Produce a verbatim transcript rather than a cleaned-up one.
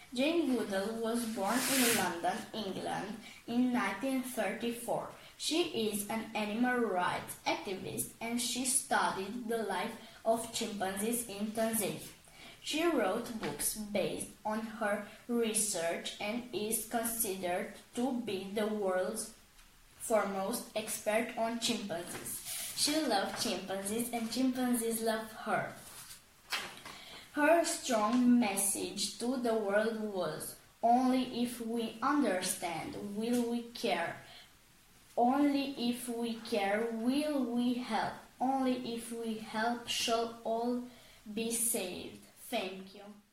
Jane Goodall was born in London, England in nineteen thirty-four. She is an animal rights activist and she studied the life of chimpanzees in Tanzania. She wrote books based on her research and is considered to be the world's foremost expert on chimpanzees. She loved chimpanzees and chimpanzees loved her. Her strong message to the world was, only if we understand will we care. Only if we care will we help. Only if we help shall all be saved. Thank you.